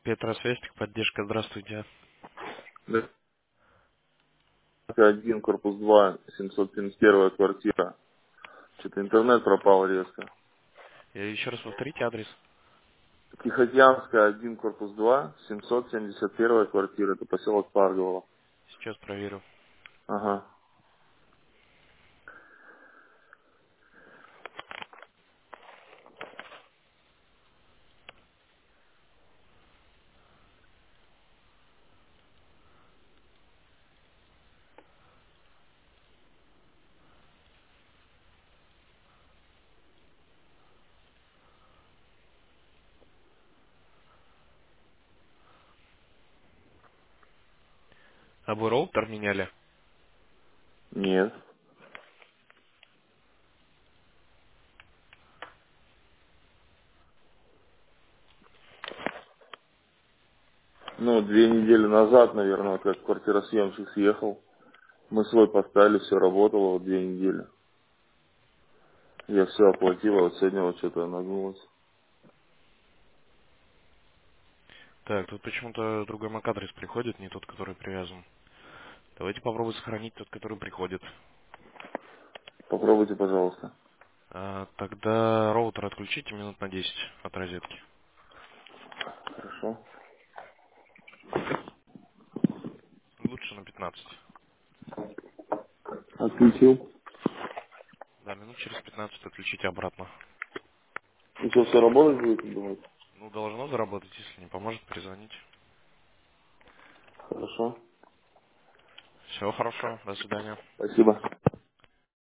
Петросвязь, поддержка, здравствуйте. Да. 1, корпус 2, 771 квартира. Что-то интернет пропал резко. Еще раз повторите адрес. Тихоокеанская, 1, корпус 2, 771 квартира. Это поселок Паргово. Сейчас проверю. Ага. А вы роутер меняли? Нет. Ну, 2 недели назад, наверное, как квартиросъемщик съехал. Мы свой поставили, все работало вот 2 недели. Я все оплатил, а вот сегодня вот что-то нагнулось. Так, тут почему-то другой MAC-адрес приходит, не тот, который привязан. Давайте попробуем сохранить тот, который приходит. Попробуйте, пожалуйста. Тогда роутер отключите минут на 10 от розетки. Хорошо. Лучше на 15. Отключил. Да, минут через 15 отключите обратно. И что, все работать будет, думаете? Ну, должно заработать, если не поможет, перезвонить. Хорошо. Всего хорошо, до свидания. Спасибо.